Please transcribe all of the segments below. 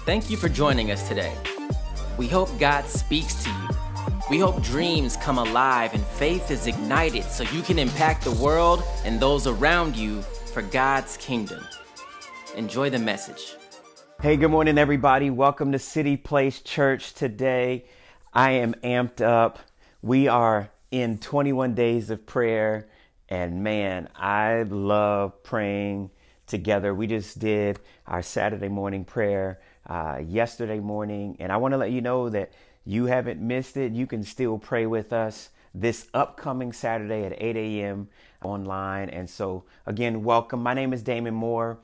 Thank you for joining us today. We hope God speaks to you. We hope dreams come alive and faith is ignited so you can impact the world and those around you for God's kingdom. Enjoy the message. Hey, good morning, everybody. Welcome to City Place Church today. I am amped up. We are in 21 days of prayer, and man, I love praying together. We just did our Saturday morning prayer yesterday morning, and I want to let you know that you haven't missed it. You can still pray with us this upcoming Saturday at 8 a.m. online. And so again, welcome. My name is Damon Moore,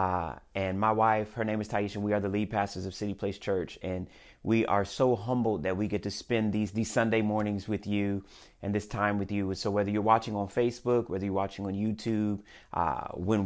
and my wife, her name is Taisha. We are the lead pastors of City Place Church, and we are so humbled that we get to spend these Sunday mornings with you and this time with you. So whether you're watching on Facebook, whether you're watching on YouTube, when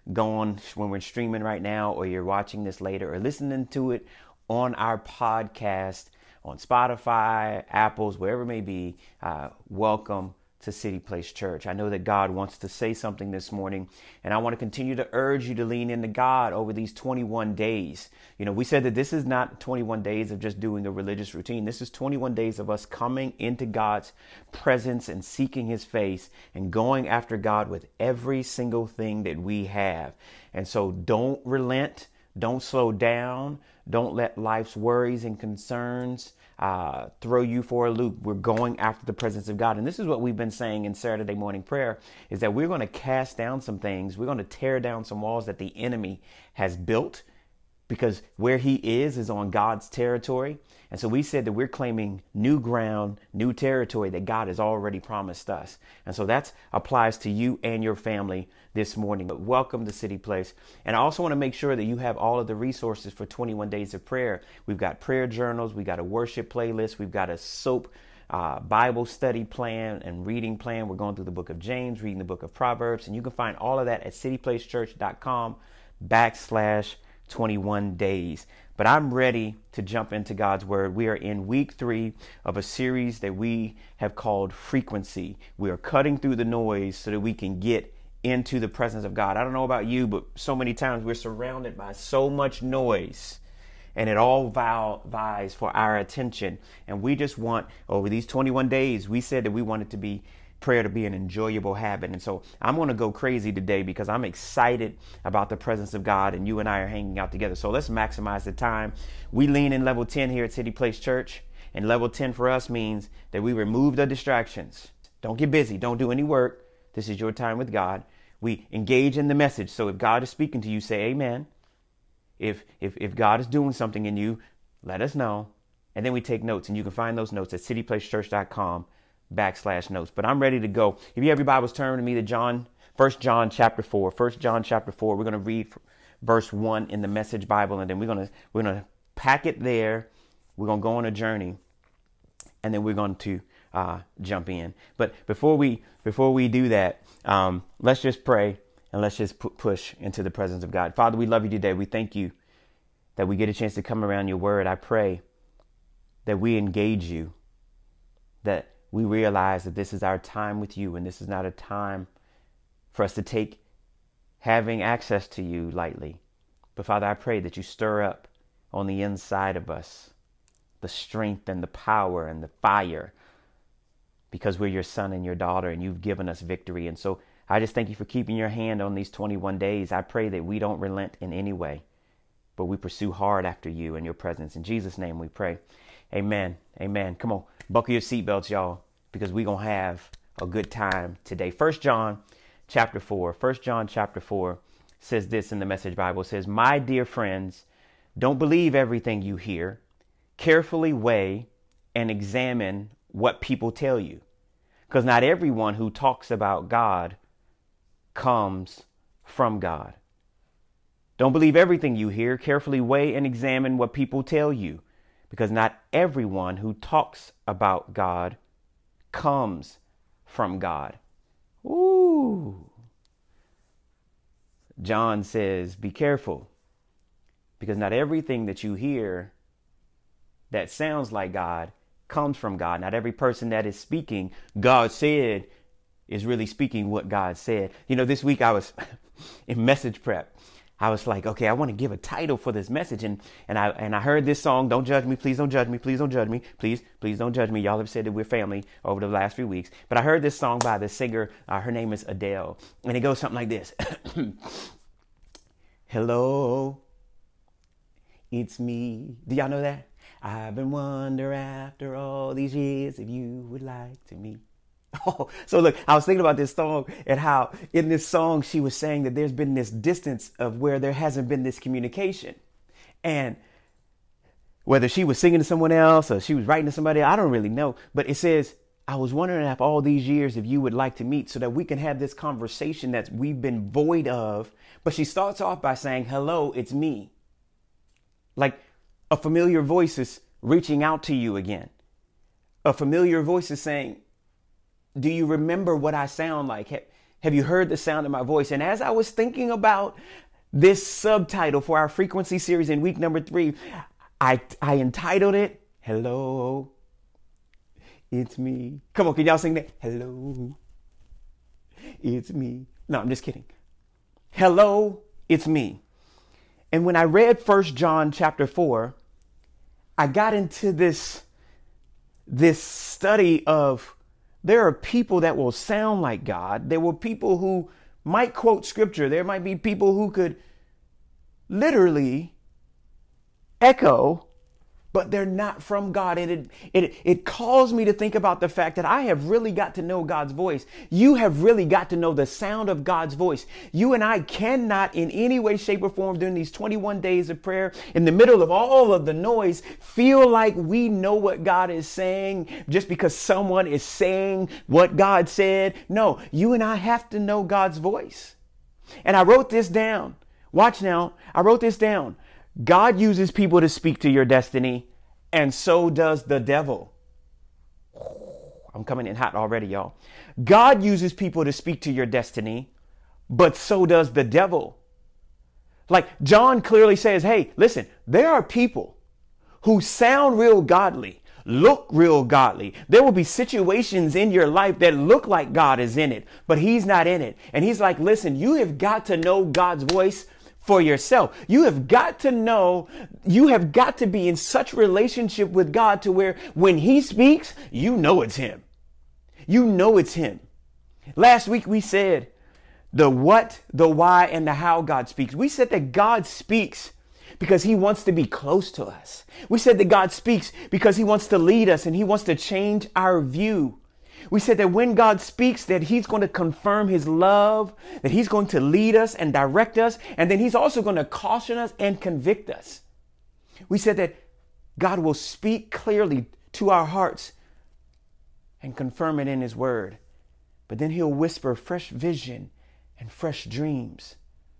we're streaming right now, or you're watching this later or listening to it on our podcast, on Spotify, Apples, wherever it may be, welcome to City Place Church. I know that God wants to say something this morning, and I want to continue to urge you to lean into God over these 21 days. You know, we said that this is not 21 days of just doing a religious routine. This is 21 days of us coming into God's presence and seeking his face and going after God with every single thing that we have. And so don't relent. Don't slow down. Don't let life's worries and concerns throw you for a loop. We're going after the presence of God. And this is what we've been saying in Saturday morning prayer, is that we're going to cast down some things. We're going to tear down some walls that the enemy has built, because where he is on God's territory. And so we said that we're claiming new ground, new territory that God has already promised us. And so that applies to you and your family this morning. But welcome to City Place. And I also want to make sure that you have all of the resources for 21 days of prayer. We've got prayer journals. We've got a worship playlist. We've got a SOAP Bible study plan and reading plan. We're going through the book of James, reading the book of Proverbs. And you can find all of that at cityplacechurch.com/21 days. But I'm ready to jump into God's word. We are in week 3 of a series that we have called Frequency. We are cutting through the noise so that we can get into the presence of God. I don't know about you, but so many times we're surrounded by so much noise, and it all vies for our attention. And we just want, over these 21 days, we said that we want it to be prayer to be an enjoyable habit. And so I'm going to go crazy today because I'm excited about the presence of God, and you and I are hanging out together. So let's maximize the time. We lean in level 10 here at City Place Church, and level 10 for us means that we remove the distractions. Don't get busy. Don't do any work. This is your time with God. We engage in the message. So if God is speaking to you, say amen. If God is doing something in you, let us know. And then we take notes, and you can find those notes at cityplacechurch.com/notes. But I'm ready to go. If you have your Bibles, turn to me to 1 John chapter 4. 1 John chapter 4. We're going to read verse 1 in the Message Bible, and then we're going to pack it there. We're going to go on a journey, and then we're going to jump in. But before we do that, let's just pray, and let's just push into the presence of God. Father, we love you today. We thank you that we get a chance to come around your word. I pray that we engage you, that we realize that this is our time with you, and this is not a time for us to take having access to you lightly. But Father, I pray that you stir up on the inside of us the strength and the power and the fire, because we're your son and your daughter, and you've given us victory. And so I just thank you for keeping your hand on these 21 days. I pray that we don't relent in any way, but we pursue hard after you and your presence. In Jesus' name we pray. Amen. Amen. Come on, buckle your seatbelts, y'all, because we're going to have a good time today. 1 John chapter 4. 1 John chapter 4 says this in the Message Bible. It says, "My dear friends, don't believe everything you hear. Carefully weigh and examine what people tell you, because not everyone who talks about God comes from God." Don't believe everything you hear. Carefully weigh and examine what people tell you, because not everyone who talks about God comes from God. Ooh. John says, be careful, because not everything that you hear that sounds like God comes from God. Not every person that is speaking, God said, is really speaking what God said. You know, this week I was in message prep, I was like, okay, I want to give a title for this message. And I heard this song, Don't Judge Me, Please Don't Judge Me, Please Don't Judge Me, Please Don't Judge Me. Y'all have said that we're family over the last few weeks. But I heard this song by the singer, her name is Adele. And it goes something like this. Hello, it's me. Do y'all know that? I've been wondering after all these years if you would like to meet. Oh, so look, I was thinking about this song and how in this song she was saying that there's been this distance of where there hasn't been this communication. And whether she was singing to someone else or she was writing to somebody, I don't really know. But it says, I was wondering after all these years if you would like to meet so that we can have this conversation that we've been void of. But she starts off by saying, hello, it's me. Like a familiar voice is reaching out to you again. A familiar voice is saying, do you remember what I sound like? Have you heard the sound of my voice? And as I was thinking about this subtitle for our frequency series in week number 3, I entitled it, Hello, It's Me. Come on, can y'all sing that? Hello, it's me. No, I'm just kidding. Hello, it's me. And when I read 1 John chapter 4, I got into this study of there are people that will sound like God. There were people who might quote scripture. There might be people who could literally echo, but they're not from God. And it caused me to think about the fact that I have really got to know God's voice. You have really got to know the sound of God's voice. You and I cannot in any way, shape, or form during these 21 days of prayer, in the middle of all of the noise, feel like we know what God is saying just because someone is saying what God said. No, you and I have to know God's voice. And I wrote this down. Watch now. I wrote this down. God uses people to speak to your destiny, and so does the devil. I'm coming in hot already, y'all. God uses people to speak to your destiny, but so does the devil. Like John clearly says, hey, listen, there are people who sound real godly, look real godly. There will be situations in your life that look like God is in it, but he's not in it. And he's like, listen, you have got to know God's voice for yourself. You have got to know, you have got to be in such relationship with God to where when he speaks, you know it's him. You know it's him. Last week we said the what, the why, and the how God speaks. We said that God speaks because he wants to be close to us. We said that God speaks because he wants to lead us and he wants to change our view. We said that when God speaks, that he's going to confirm his love, that he's going to lead us and direct us, and then he's also going to caution us and convict us. We said that God will speak clearly to our hearts and confirm it in his word, but then he'll whisper fresh vision and fresh dreams.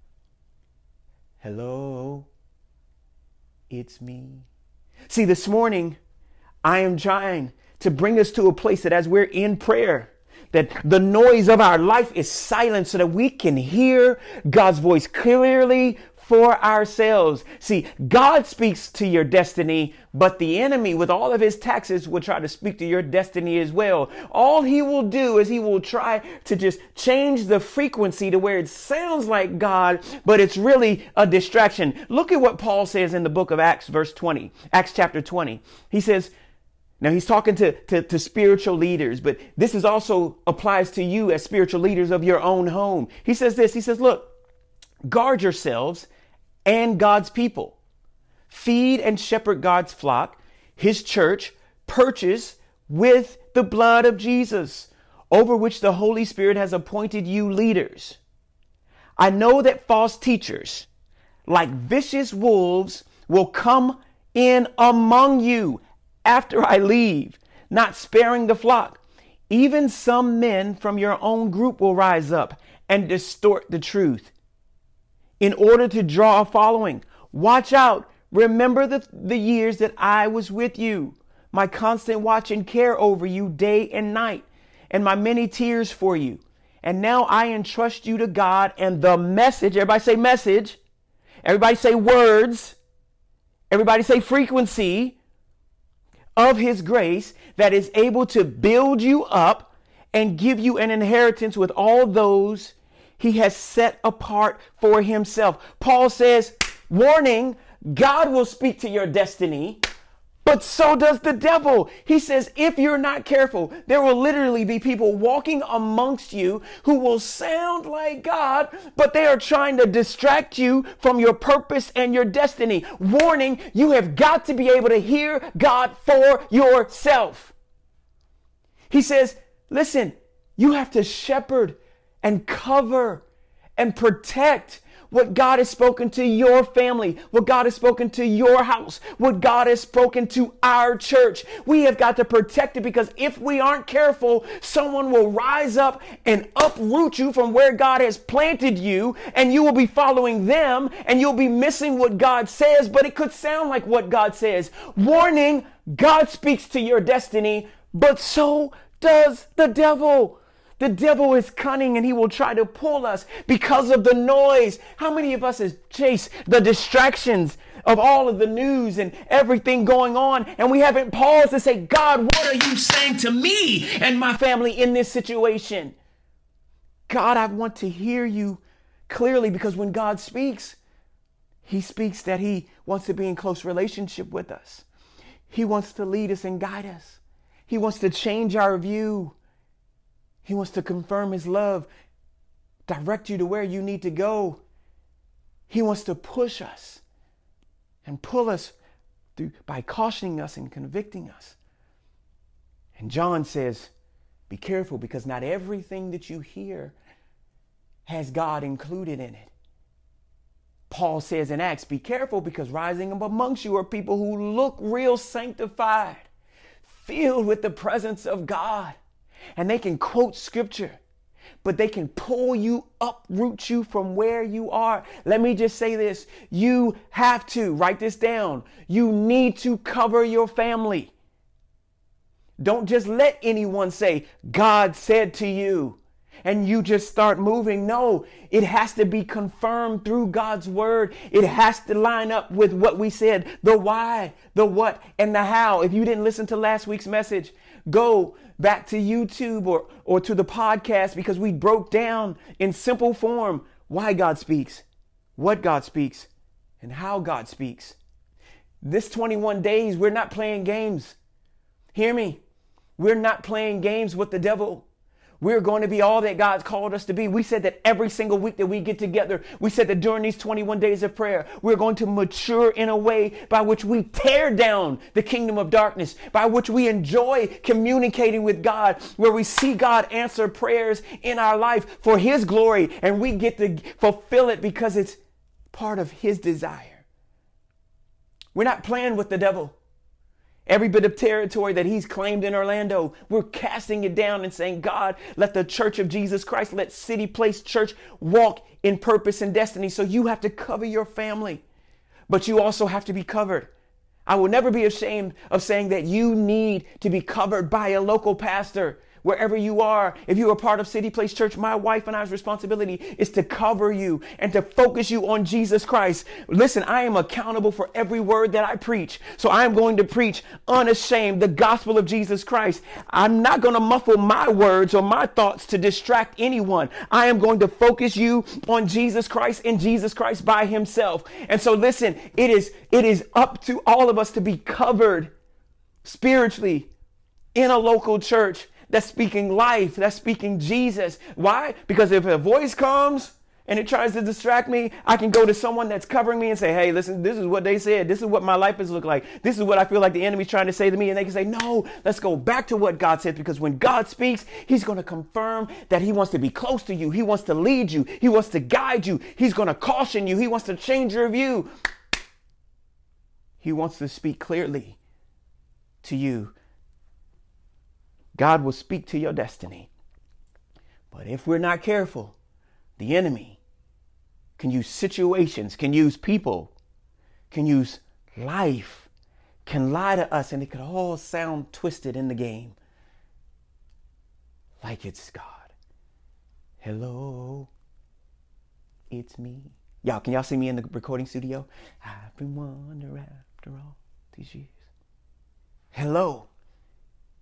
Hello, it's me. See, this morning, I am trying to bring us to a place that as we're in prayer, that the noise of our life is silent so that we can hear God's voice clearly for ourselves. See, God speaks to your destiny, but the enemy with all of his taxes will try to speak to your destiny as well. All he will do is he will try to just change the frequency to where it sounds like God, but it's really a distraction. Look at what Paul says in the book of Acts, verse 20, Acts chapter 20. He says, now he's talking to spiritual leaders, but this is also applies to you as spiritual leaders of your own home. He says this, he says, look, guard yourselves and God's people. Feed and shepherd God's flock, his church, purchased with the blood of Jesus, over which the Holy Spirit has appointed you leaders. I know that false teachers, like vicious wolves, will come in among you after I leave, not sparing the flock. Even some men from your own group will rise up and distort the truth in order to draw a following. Watch out. Remember the years that I was with you, my constant watch and care over you day and night, and my many tears for you. And now I entrust you to God and the message. Everybody say message. Everybody say words. Everybody say frequency of his grace that is able to build you up and give you an inheritance with all those he has set apart for himself. Paul says, warning, God will speak to your destiny, but so does the devil. He says, if you're not careful, there will literally be people walking amongst you who will sound like God, but they are trying to distract you from your purpose and your destiny. Warning, you have got to be able to hear God for yourself. He says, listen, you have to shepherd and cover and protect what God has spoken to your family, what God has spoken to your house, what God has spoken to our church. We have got to protect it, because if we aren't careful, someone will rise up and uproot you from where God has planted you, and you will be following them, and you'll be missing what God says, but it could sound like what God says. Warning, God speaks to your destiny, but so does the devil. The devil is cunning, and he will try to pull us because of the noise. How many of us has chased the distractions of all of the news and everything going on, and we haven't paused to say, God, what are you saying to me and my family in this situation? God, I want to hear you clearly, because when God speaks, he speaks that he wants to be in close relationship with us. He wants to lead us and guide us. He wants to change our view. He wants to confirm his love, direct you to where you need to go. He wants to push us and pull us through by cautioning us and convicting us. And John says, be careful, because not everything that you hear has God included in it. Paul says in Acts, be careful, because rising up amongst you are people who look real sanctified, filled with the presence of God. And they can quote scripture, but they can pull you, uproot you from where you are. Let me just say this. You have to write this down. You need to cover your family. Don't just let anyone say, God said to you, and you just start moving. No, it has to be confirmed through God's word. It has to line up with what we said, the why, the what, and the how. If you didn't listen to last week's message, go back to YouTube or to the podcast, because we broke down in simple form why God speaks, what God speaks, and how God speaks. This 21 days, we're not playing games. Hear me. We're not playing games with the devil. We're going to be all that God's called us to be. We said that every single week that we get together, we said that during these 21 days of prayer, we're going to mature in a way by which we tear down the kingdom of darkness, by which we enjoy communicating with God, where we see God answer prayers in our life for his glory, and we get to fulfill it because it's part of his desire. We're not playing with the devil. Every bit of territory that he's claimed in Orlando, we're casting it down and saying, God, let the Church of Jesus Christ, let City Place Church walk in purpose and destiny. So you have to cover your family, but you also have to be covered. I will never be ashamed of saying that you need to be covered by a local pastor. Wherever you are, if you are part of City Place Church, my wife and I's responsibility is to cover you and to focus you on Jesus Christ. Listen, I am accountable for every word that I preach. So I am going to preach unashamed the gospel of Jesus Christ. I'm not going to muffle my words or my thoughts to distract anyone. I am going to focus you on Jesus Christ and Jesus Christ by himself. And so listen, it is up to all of us to be covered spiritually in a local church that's speaking life, that's speaking Jesus. Why? Because if a voice comes and it tries to distract me, I can go to someone that's covering me and say, hey, listen, this is what they said. This is what my life has looked like. This is what I feel like the enemy's trying to say to me. And they can say, no, let's go back to what God said, because when God speaks, he's going to confirm that he wants to be close to you. He wants to lead you. He wants to guide you. He's going to caution you. He wants to change your view. He wants to speak clearly to you. God will speak to your destiny. But if we're not careful, the enemy can use situations, can use people, can use life, can lie to us, and it could all sound twisted in the game. Like it's God. Hello, it's me. Y'all, can y'all see me in the recording studio? I've been wondering after all these years. Hello.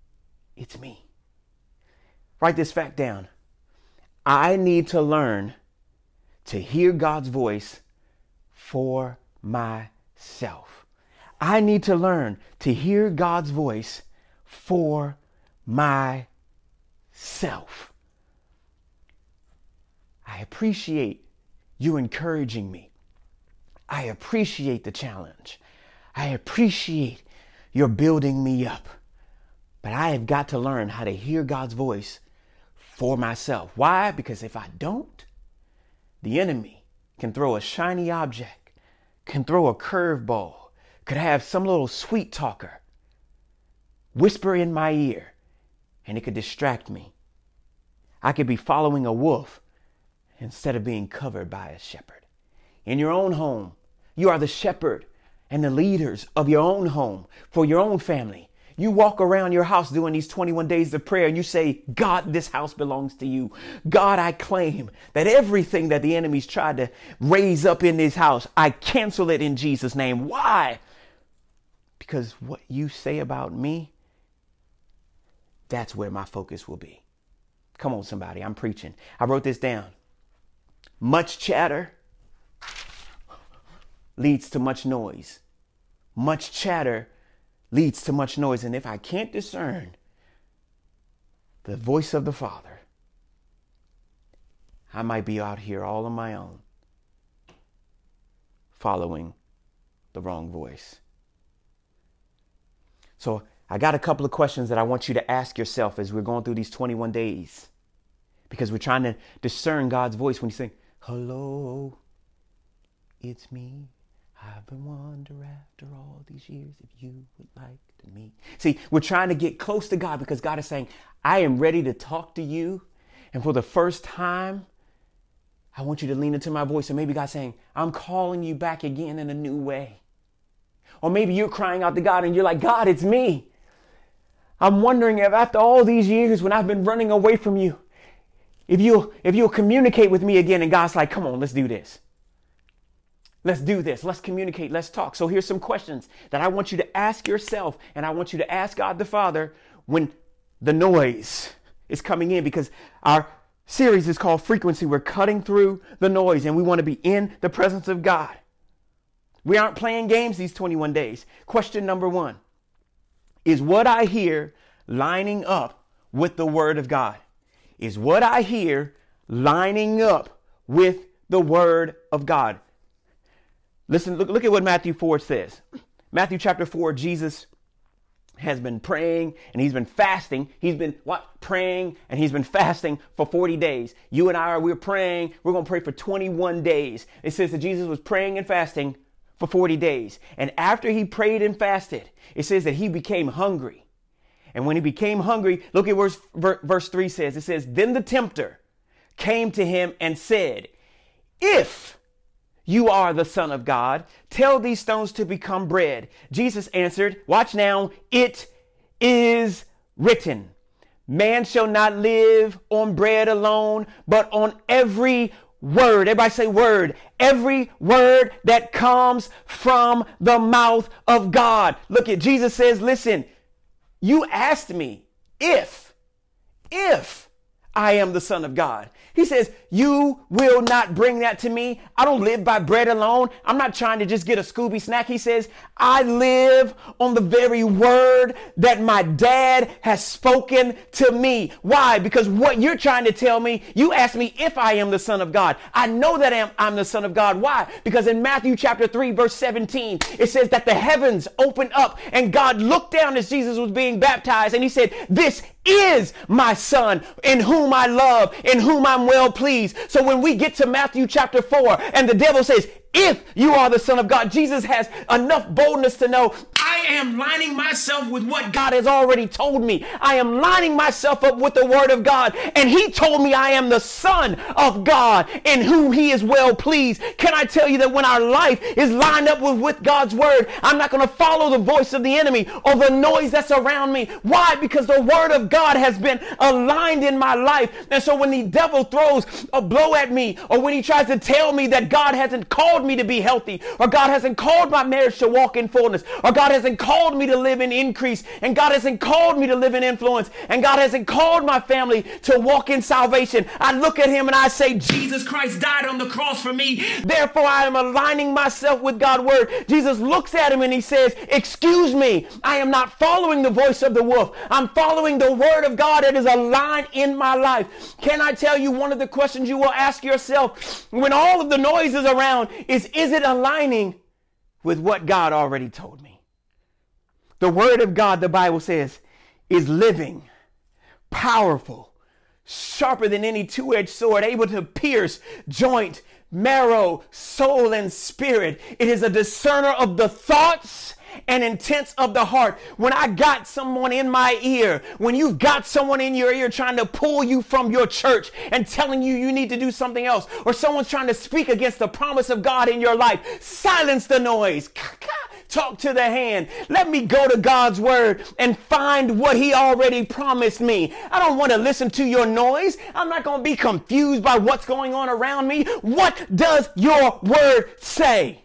It's me. Write this fact down. I need to learn to hear God's voice for myself. I need to learn to hear God's voice for myself. I appreciate you encouraging me. I appreciate the challenge. I appreciate your building me up. But I have got to learn how to hear God's voice for myself. Why? Because if I don't, the enemy can throw a shiny object, can throw a curveball, could have some little sweet talker whisper in my ear, and it could distract me. I could be following a wolf instead of being covered by a shepherd. In your own home, you are the shepherd and the leaders of your own home for your own family. You walk around your house doing these 21 days of prayer and you say, God, this house belongs to you. God, I claim that everything that the enemy's tried to raise up in this house, I cancel it in Jesus' name. Why? Because what you say about me, that's where my focus will be. Come on, somebody, I'm preaching. I wrote this down. Much chatter leads to much noise. Much chatter leads to much noise. And if I can't discern the voice of the Father, I might be out here all on my own, following the wrong voice. So I got a couple of questions that I want you to ask yourself as we're going through these 21 days, because we're trying to discern God's voice when you say, hello, it's me. I've been wondering after all these years if you would like to meet. See, we're trying to get close to God because God is saying, I am ready to talk to you. And for the first time, I want you to lean into my voice. And maybe God's saying, I'm calling you back again in a new way. Or maybe you're crying out to God and you're like, God, it's me. I'm wondering if after all these years when I've been running away from you, if you'll communicate with me again. And God's like, come on, let's do this. Let's do this. Let's communicate. Let's talk. So here's some questions that I want you to ask yourself. And I want you to ask God the Father when the noise is coming in, because our series is called Frequency. We're cutting through the noise and we want to be in the presence of God. We aren't playing games these 21 days. Question number 1. Is what I hear lining up with the Word of God? Is what I hear lining up with the Word of God? Listen, look at what Matthew 4 says. Matthew chapter 4, Jesus has been praying and he's been fasting. He's been praying and he's been fasting for 40 days. You and we're praying. We're going to pray for 21 days. It says that Jesus was praying and fasting for 40 days. And after he prayed and fasted, it says that he became hungry. And when he became hungry, look at what verse 3 says. It says, then the tempter came to him and said, if you are the Son of God, tell these stones to become bread. Jesus answered, watch now, it is written, man shall not live on bread alone, but on every word. Everybody say word. Every word that comes from the mouth of God. Look at Jesus says, listen, you asked me if I am the Son of God. He says, you will not bring that to me. I don't live by bread alone. I'm not trying to just get a Scooby snack. He says, I live on the very word that my dad has spoken to me. Why? Because what you're trying to tell me, you asked me if I am the Son of God. I know that I'm the Son of God. Why? Because in Matthew chapter 3, verse 17, it says that the heavens opened up and God looked down as Jesus was being baptized. And he said, this is my Son in whom I love, in whom I'm well pleased. So when we get to Matthew chapter 4 and the devil says, if you are the Son of God, Jesus has enough boldness to know, I am lining myself with what God has already told me. I am lining myself up with the Word of God. And he told me I am the Son of God in whom he is well pleased. Can I tell you that when our life is lined up with God's Word, I'm not going to follow the voice of the enemy or the noise that's around me. Why? Because the Word of God has been aligned in my life. And so when the devil throws a blow at me, or when he tries to tell me that God hasn't called me to be healthy, or God hasn't called my marriage to walk in fullness, or God hasn't hasn't called me to live in increase. And God hasn't called me to live in influence. And God hasn't called my family to walk in salvation. I look at him and I say, Jesus Christ died on the cross for me. Therefore, I am aligning myself with God's word. Jesus looks at him and he says, excuse me, I am not following the voice of the wolf. I'm following the word of God that is aligned in my life. Can I tell you one of the questions you will ask yourself when all of the noise is around is it aligning with what God already told me? The word of God, the Bible says, is living, powerful, sharper than any two-edged sword, able to pierce joint, marrow, soul, and spirit. It is a discerner of the thoughts and intents of the heart. When I got someone in my ear, when you've got someone in your ear trying to pull you from your church and telling you you need to do something else, or someone's trying to speak against the promise of God in your life, silence the noise. Talk to the hand. Let me go to God's word and find what he already promised me. I don't want to listen to your noise. I'm not going to be confused by what's going on around me. What does your word say?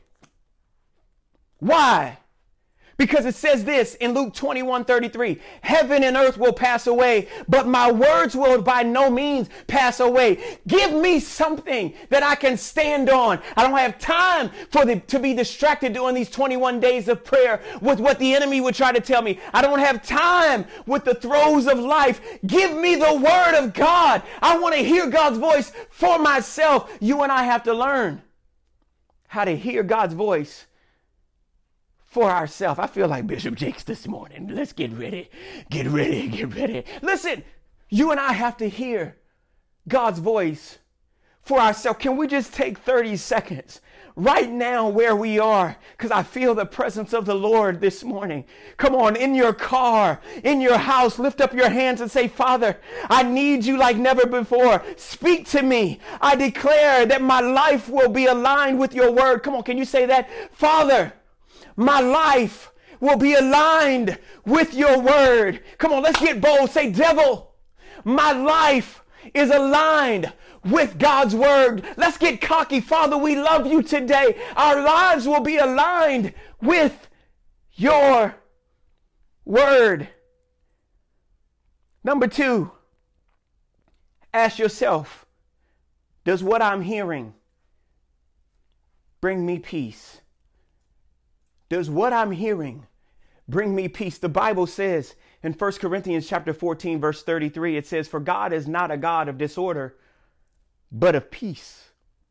Why? Because it says this in Luke 21:33, heaven and earth will pass away, but my words will by no means pass away. Give me something that I can stand on. I don't have time to be distracted during these 21 days of prayer with what the enemy would try to tell me. I don't have time with the throes of life. Give me the word of God. I want to hear God's voice for myself. You and I have to learn how to hear God's voice for ourselves. I feel like Bishop Jakes this morning. Let's get ready. Get ready. Get ready. Listen, you and I have to hear God's voice for ourselves. Can we just take 30 seconds right now where we are? Because I feel the presence of the Lord this morning. Come on, in your car, in your house, lift up your hands and say, Father, I need you like never before. Speak to me. I declare that my life will be aligned with your word. Come on, can you say that? Father, my life will be aligned with your word. Come on, let's get bold. Say, devil, my life is aligned with God's word. Let's get cocky. Father, we love you today. Our lives will be aligned with your word. Number 2, ask yourself, does what I'm hearing bring me peace? Does what I'm hearing bring me peace? The Bible says in 1 Corinthians chapter 14, verse 33, it says, for God is not a God of disorder, but of peace.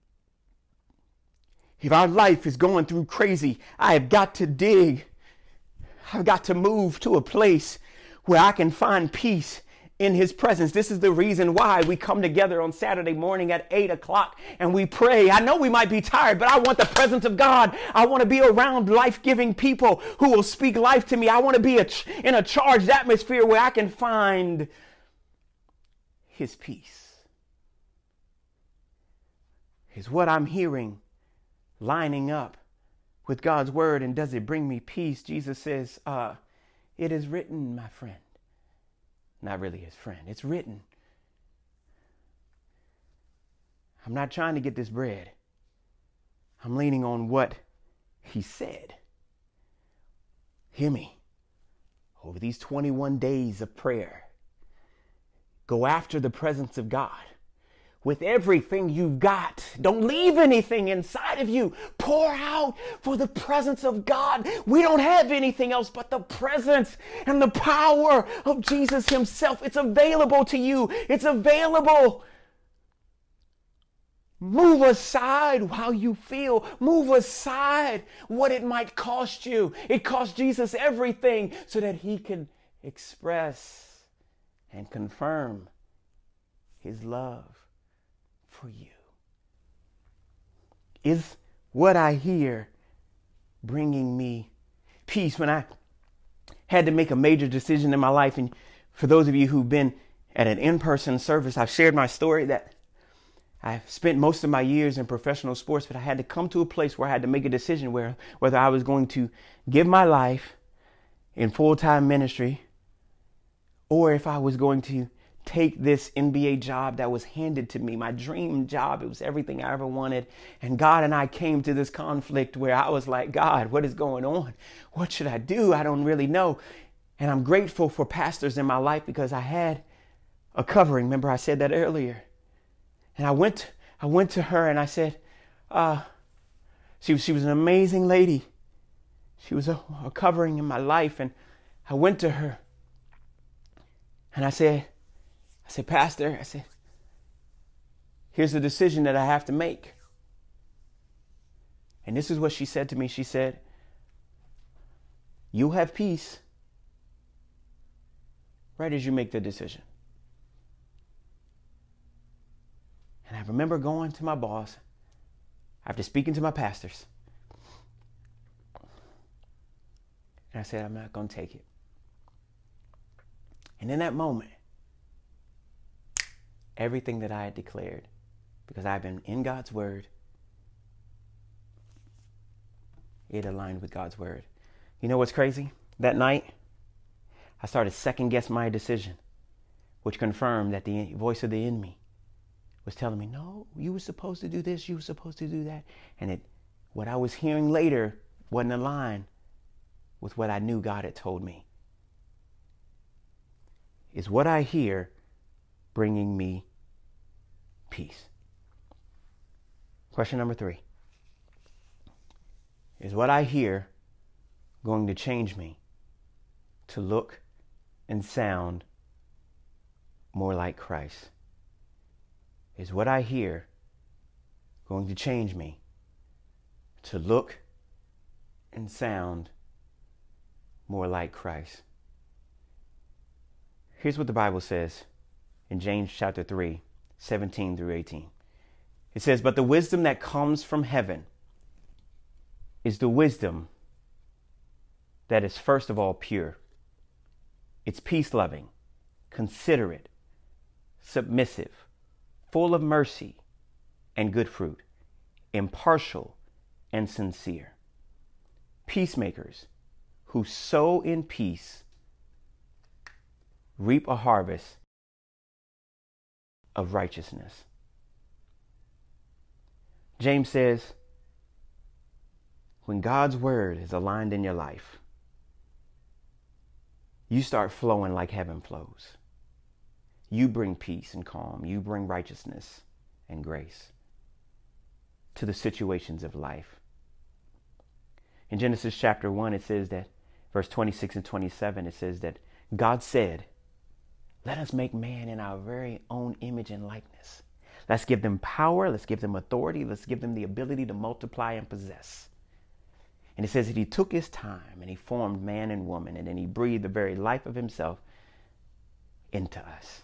If our life is going through crazy, I have got to dig. I've got to move to a place where I can find peace in his presence. This is the reason why we come together on Saturday morning at 8 o'clock and we pray. I know we might be tired, but I want the presence of God. I want to be around life-giving people who will speak life to me. I want to be in a charged atmosphere where I can find his peace. Is what I'm hearing lining up with God's word, and does it bring me peace? Jesus says, it is written, my friend. Not really his friend. It's written. I'm not trying to get this bread. I'm leaning on what he said. Hear me. Over these 21 days of prayer, go after the presence of God with everything you've got. Don't leave anything inside of you. Pour out for the presence of God. We don't have anything else but the presence and the power of Jesus himself. It's available to you. It's available. Move aside how you feel. Move aside what it might cost you. It cost Jesus everything so that he can express and confirm his love for you. Is what I hear bringing me peace? When I had to make a major decision in my life, and for those of you who've been at an in-person service, I've shared my story that I've spent most of my years in professional sports, but I had to come to a place where I had to make a decision whether I was going to give my life in full-time ministry or if I was going to take this NBA job that was handed to me, my dream job. It was everything I ever wanted. And God and I came to this conflict where I was like, God, what is going on? What should I do? I don't really know. And I'm grateful for pastors in my life because I had a covering. Remember, I said that earlier. And I went to her and I said, she was an amazing lady. She was a covering in my life. And I went to her and I said, Pastor, I said, here's the decision that I have to make. And this is what she said to me. She said, you'll have peace right as you make the decision. And I remember going to my boss after speaking to my pastors. And I said, I'm not going to take it. And in that moment, everything that I had declared, because I've been in God's word, it aligned with God's word. You know what's crazy? That night, I started second guessing my decision, which confirmed that the voice of the enemy was telling me, no, you were supposed to do this, you were supposed to do that. And what I was hearing later wasn't aligned with what I knew God had told me. Is what I hear bringing me peace? Question number 3. Is what I hear going to change me to look and sound more like Christ? Is what I hear going to change me to look and sound more like Christ? Here's what the Bible says in James chapter 3, 17 through 18. It says, but the wisdom that comes from heaven is the wisdom that is first of all pure. It's peace-loving, considerate, submissive, full of mercy and good fruit, impartial and sincere. Peacemakers who sow in peace reap a harvest of righteousness. James says, when God's word is aligned in your life, you start flowing like heaven flows. You bring peace and calm. You bring righteousness and grace to the situations of life. In Genesis chapter 1, it says that, verse 26 and 27, it says that God said, let us make man in our very own image and likeness. Let's give them power. Let's give them authority. Let's give them the ability to multiply and possess. And it says that he took his time and he formed man and woman, and then he breathed the very life of himself into us.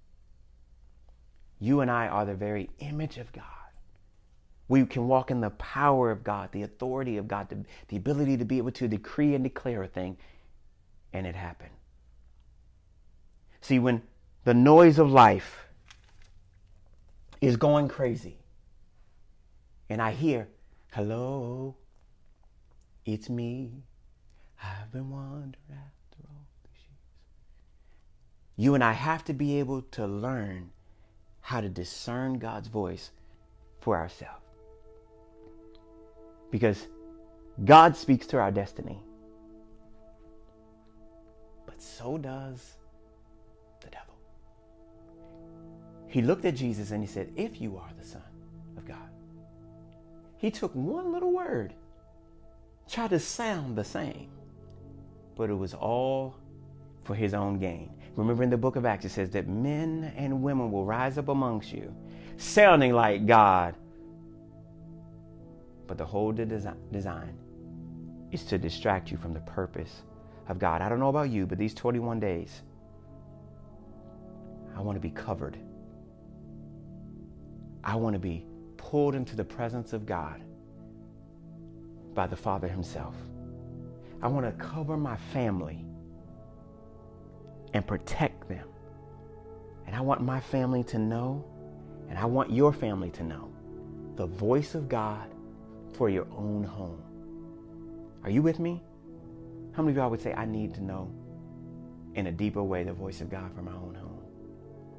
You and I are the very image of God. We can walk in the power of God, the authority of God, the ability to be able to decree and declare a thing, and it happened. See, when the noise of life is going crazy, and I hear, hello, it's me, I've been wandering after all these years. You and I have to be able to learn how to discern God's voice for ourselves. Because God speaks to our destiny, but so does the devil. He looked at Jesus and he said, if you are the Son of God. He took one little word, tried to sound the same, but it was all for his own gain. Remember in the book of Acts, it says that men and women will rise up amongst you, sounding like God. But the whole design is to distract you from the purpose of God. I don't know about you, but these 21 days, I want to be covered. I want to be pulled into the presence of God by the Father himself. I want to cover my family and protect them. And I want my family to know, and I want your family to know, the voice of God for your own home. Are you with me? How many of y'all would say, I need to know in a deeper way the voice of God for my own home?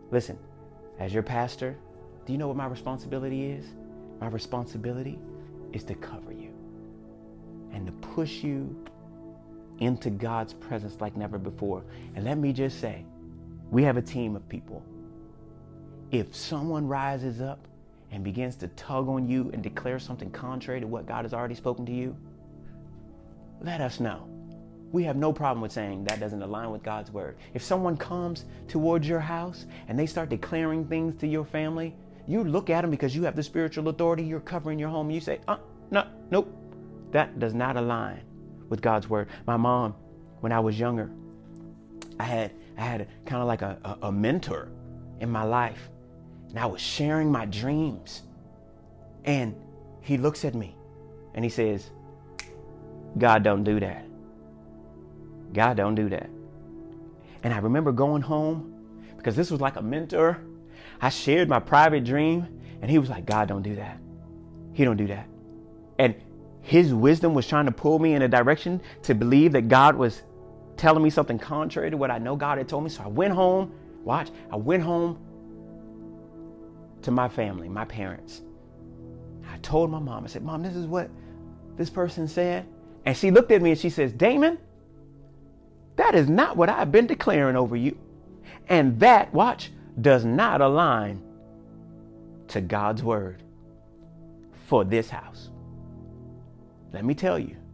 Listen, as your pastor, do you know what my responsibility is? My responsibility is to cover you and to push you into God's presence like never before. And let me just say, we have a team of people. If someone rises up and begins to tug on you and declare something contrary to what God has already spoken to you, let us know. We have no problem with saying that doesn't align with God's word. If someone comes towards your house and they start declaring things to your family, you look at them because you have the spiritual authority, you're covering your home, and you say, no, nope, that does not align with God's word. My mom, when I was younger, I had kind of like a mentor in my life, and I was sharing my dreams, and he looks at me and he says, God don't do that. God don't do that. And I remember going home, because this was like a mentor. I shared my private dream, and he was like, God don't do that. He don't do that. And his wisdom was trying to pull me in a direction to believe that God was telling me something contrary to what I know God had told me. So I went home, I went home to my family, my parents. I told my mom, I said, Mom, this is what this person said. And she looked at me and she says, Damon, that is not what I've been declaring over you. And that, does not align to God's word for this house. Let me tell you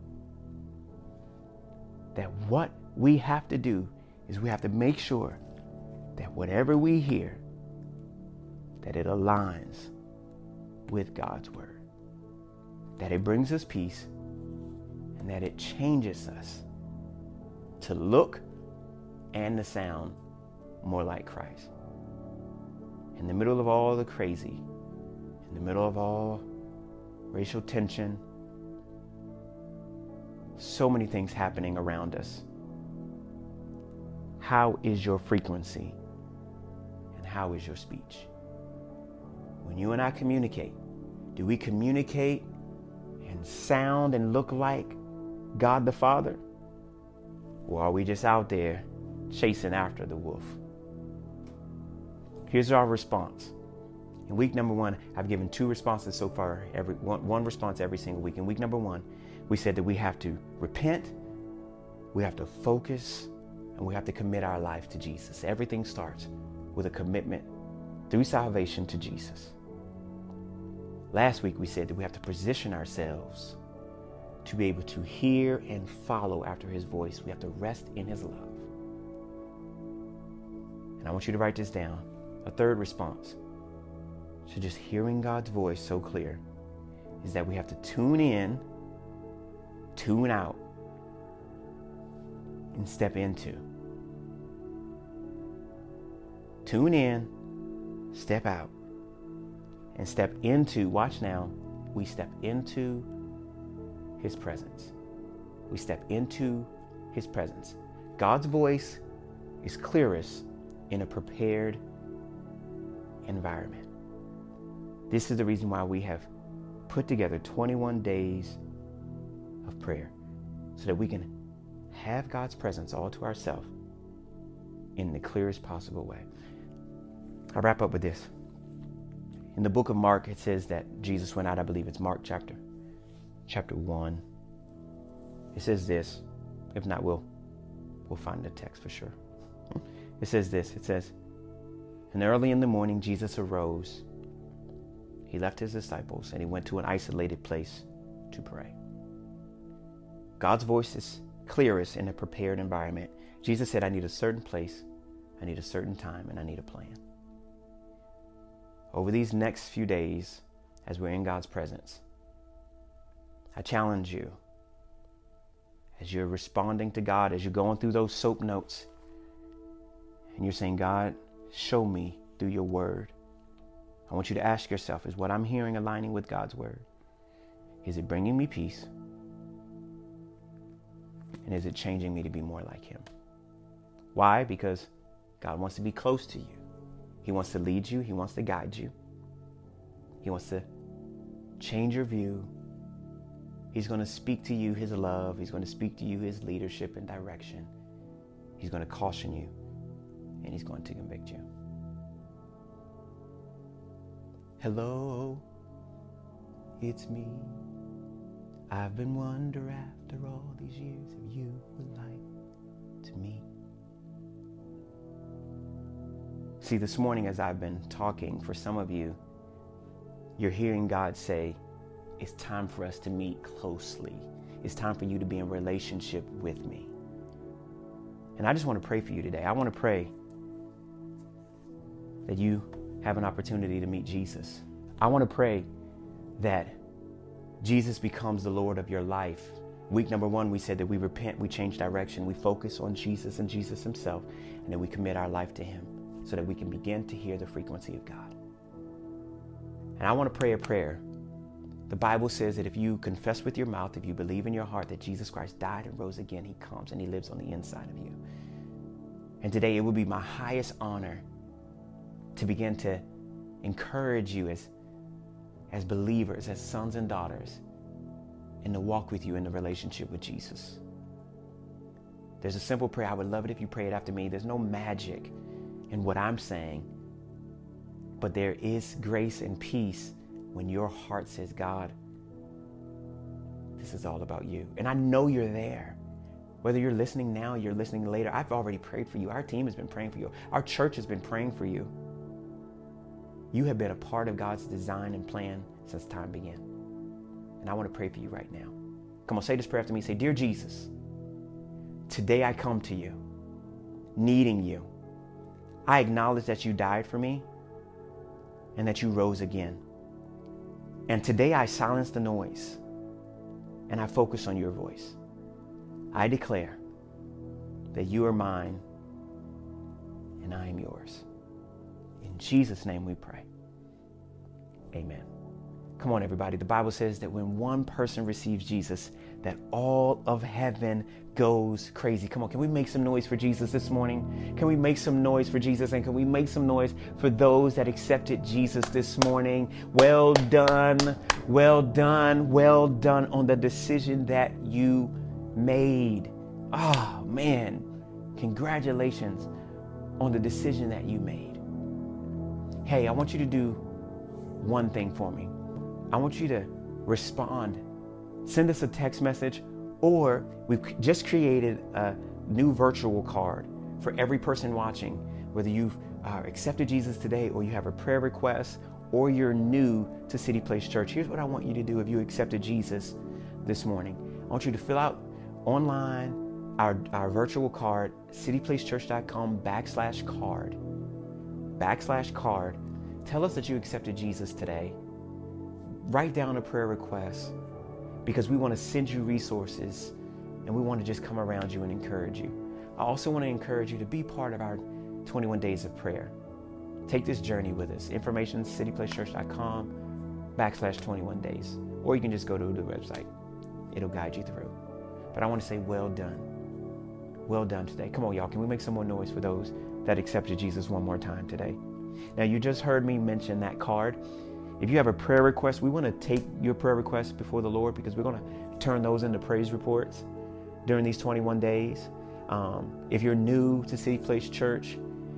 that what we have to do is we have to make sure that whatever we hear, that it aligns with God's word, that it brings us peace, and that it changes us to look and to sound more like Christ. In the middle of all the crazy, in the middle of all racial tension, so many things happening around us, how is your frequency and how is your speech? When you and I communicate, do we communicate and sound and look like God the Father? Or are we just out there chasing after the wolf? Here's our response. In week number 1, I've given 2 responses so far, one response every single week. In week number 1, we said that we have to repent, we have to focus, and we have to commit our life to Jesus. Everything starts with a commitment through salvation to Jesus. Last week we said that we have to position ourselves to be able to hear and follow after his voice. We have to rest in his love. And I want you to write this down. A third response to just hearing God's voice so clear is that we have to tune in, tune out, and step into. Tune in, step out, and step into, watch now, we step into his presence. We step into his presence. God's voice is clearest in a prepared environment. This is the reason why we have put together 21 days of prayer, so that we can have God's presence all to ourselves in the clearest possible way. I'll wrap up with this. In the book of Mark, it says that Jesus went out, I believe it's Mark chapter 1. It says this. If not, we'll find the text for sure. It says this. It says, and early in the morning, Jesus arose. He left his disciples and he went to an isolated place to pray. God's voice is clearest in a prepared environment. Jesus said, I need a certain place, I need a certain time, and I need a plan. Over these next few days, as we're in God's presence, I challenge you, as you're responding to God, as you're going through those soap notes, and you're saying, God, show me through your word. I want you to ask yourself, is what I'm hearing aligning with God's word? Is it bringing me peace? And is it changing me to be more like him? Why? Because God wants to be close to you. He wants to lead you. He wants to guide you. He wants to change your view. He's going to speak to you his love. He's going to speak to you his leadership and direction. He's going to caution you, and he's going to convict you. Hello, it's me. I've been wondering after all these years if you would like to meet. See, this morning as I've been talking, for some of you, you're hearing God say, it's time for us to meet closely. It's time for you to be in relationship with me. And I just want to pray for you today. I want to pray that you have an opportunity to meet Jesus. I want to pray that Jesus becomes the Lord of your life. Week number 1, we said that we repent, we change direction, we focus on Jesus and Jesus himself, and then we commit our life to him so that we can begin to hear the frequency of God. And I want to pray a prayer. The Bible says that if you confess with your mouth, if you believe in your heart that Jesus Christ died and rose again, he comes and he lives on the inside of you. And today it will be my highest honor to begin to encourage you as believers, as sons and daughters, and to walk with you in the relationship with Jesus. There's a simple prayer. I would love it if you pray it after me. There's no magic in what I'm saying, but there is grace and peace when your heart says, God, this is all about you. And I know you're there. Whether you're listening now, you're listening later, I've already prayed for you. Our team has been praying for you. Our church has been praying for you. You have been a part of God's design and plan since time began. And I want to pray for you right now. Come on, say this prayer after me. Say, Dear Jesus, today I come to you, needing you. I acknowledge that you died for me and that you rose again. And today I silence the noise and I focus on your voice. I declare that you are mine and I am yours. In Jesus' name we pray. Amen. Come on, everybody. The Bible says that when one person receives Jesus, that all of heaven goes crazy. Come on, can we make some noise for Jesus this morning? Can we make some noise for Jesus? And can we make some noise for those that accepted Jesus this morning? Well done, well done, well done on the decision that you made. Oh, man. Congratulations on the decision that you made. Hey, I want you to do one thing for me. I want you to respond. Send us a text message, or we've just created a new virtual card for every person watching, whether you've accepted Jesus today or you have a prayer request or you're new to City Place Church. Here's what I want you to do if you accepted Jesus this morning. I want you to fill out online our virtual card, cityplacechurch.com/card. Tell us that you accepted Jesus today. Write down a prayer request, because we want to send you resources and we want to just come around you and encourage you. I also want to encourage you to be part of our 21 days of prayer. Take this journey with us. Information, cityplacechurch.com/21 days. Or you can just go to the website. It'll guide you through. But I want to say well done. Well done today. Come on, y'all. Can we make some more noise for those that accepted Jesus one more time today? Now, you just heard me mention that card. If you have a prayer request, we want to take your prayer requests before the Lord, because we're going to turn those into praise reports during these 21 days. If you're new to City Place Church,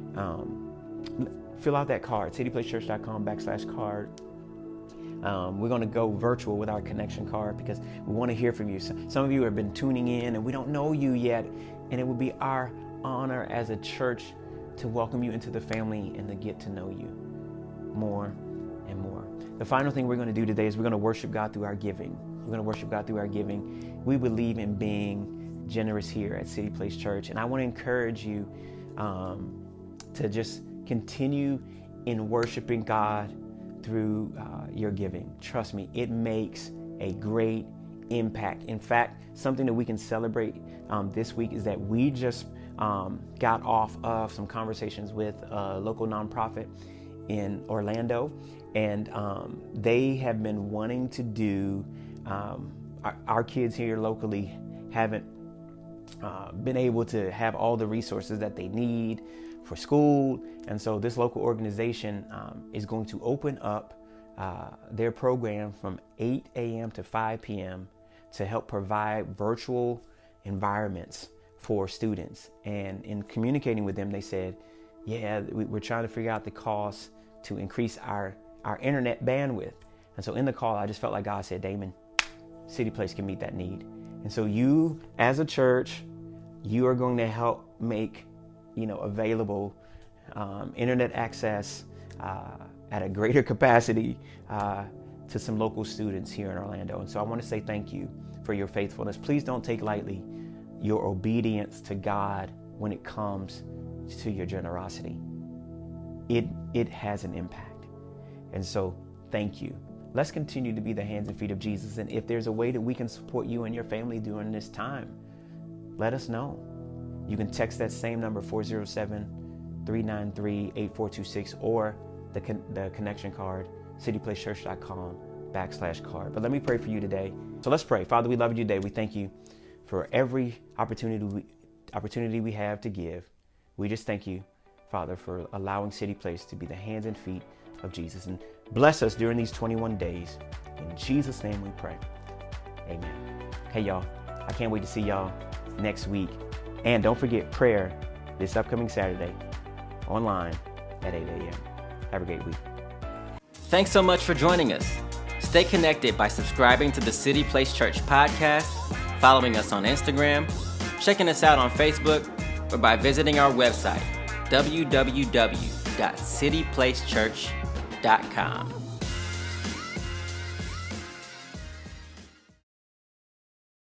fill out that card, cityplacechurch.com/card. We're going to go virtual with our connection card because we want to hear from you. Some of you have been tuning in and we don't know you yet, and it would be our honor as a church to welcome you into the family and to get to know you more and more. The final thing we're going to do today is we're going to worship God through our giving. We're going to worship God through our giving. We believe in being generous here at City Place Church, and I want to encourage you to just continue in worshiping God through your giving. Trust me, it makes a great impact. In fact, something that we can celebrate this week is that we just got off of some conversations with a local nonprofit in Orlando, and they have been wanting to do, our kids here locally haven't been able to have all the resources that they need for school, and so this local organization is going to open up their program from 8 a.m. to 5 p.m. to help provide virtual environments for students. And in communicating with them, they said, yeah, we're trying to figure out the cost to increase our our internet bandwidth. And so in the call, I just felt like God said, Damon, City Place can meet that need. And so you, as a church, you are going to help make, available internet access at a greater capacity to some local students here in Orlando. And so I want to say thank you for your faithfulness. Please don't take lightly your obedience to God when it comes to your generosity. It has an impact. And so thank you. Let's continue to be the hands and feet of Jesus. And if there's a way that we can support you and your family during this time, let us know. You can text that same number, 407-393-8426, or the connection card, cityplacechurch.com/card. But let me pray for you today. So let's pray. Father, we love you today. We thank you for every opportunity we have to give. We just thank you, Father, for allowing City Place to be the hands and feet of Jesus. And bless us during these 21 days. In Jesus' name we pray. Amen. Hey, y'all. I can't wait to see y'all next week. And don't forget prayer this upcoming Saturday online at 8 a.m. Have a great week. Thanks so much for joining us. Stay connected by subscribing to the City Place Church podcast, following us on Instagram, checking us out on Facebook, or by visiting our website, www.cityplacechurch.com.